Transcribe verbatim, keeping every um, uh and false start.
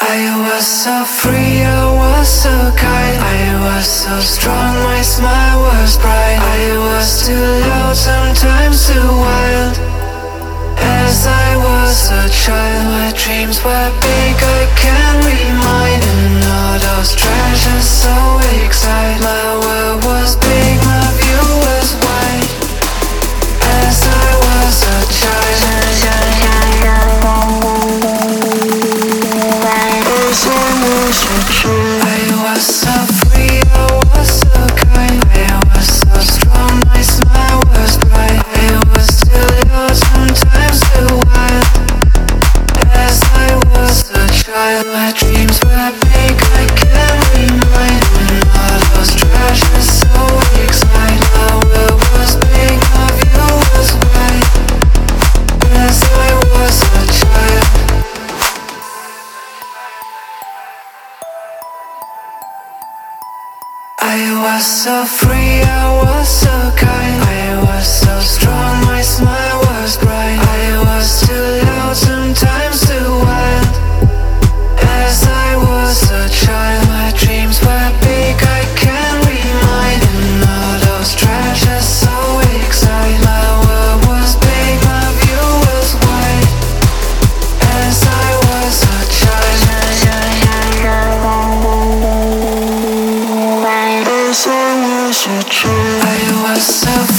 I was so free, I was so kind, I was so strong, my smile was bright. I was too loud, sometimes too wild. As I was a child, my dreams were big, I can't remind. And all those treasures so excited. My world was big, my view was wide. As I was a child, as I was a child, I was so free, I was so kind, I was so strong, my smile was bright. I was too loud, sometimes too wild. As I was a child, my dreams were big, I can't remind. And all those treasures so excited. My world was big, my view was wide. As I was a child, I was so free, I was so kind, I was so strong, my smile was bright. I was too loud, sometimes too wild. As I was a child, my dreams were big, I can't remind. And all those treasures so excited. My world was big, my view was wide. As I was a child, as I was a child, I was so